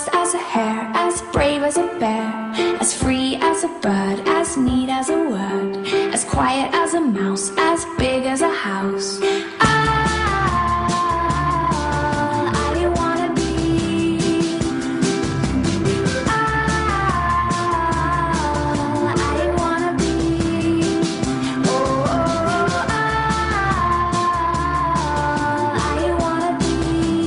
fast as a hare, as brave as a bear, as free as a bird, as neat as a word, as quiet as a mouse, as big as a house. I wanna be. I wanna be. Oh, I wanna be.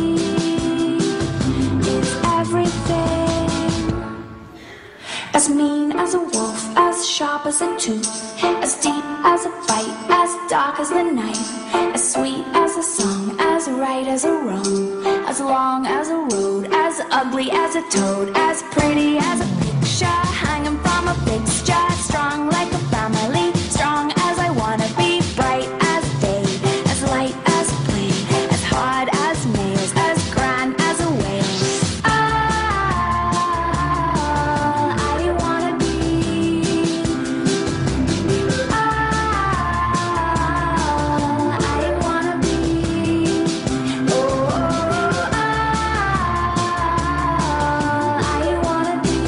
Is everything as mean as a wolf, as sharp as a tooth, as deep as a bite, as dark as the night, as sweet as a song, as right as a wrong, as long as a road, as ugly as a toad, as pretty as a picture hanging from a fixture, strong like a family, strong as I wanna be, bright as day, as light as play, as hard as nails, as grand as a whale. I wanna be. I wanna be. Oh, I wanna be.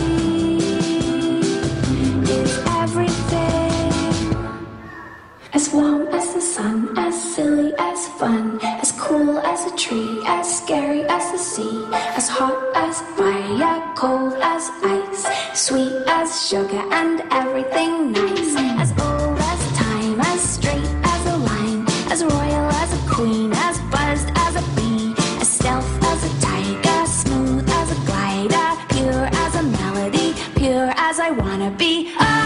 Is everything as warm as the sun, as silly as fun, as cool as a tree, as scary as the sea, as hot as fire, cold as ice, sweet as sugar and everything nice, as old as time, as straight as a line, as royal as a queen, as buzzed as a bee, as stealth as a tiger, smooth as a glider, pure as a melody, pure as I wanna be.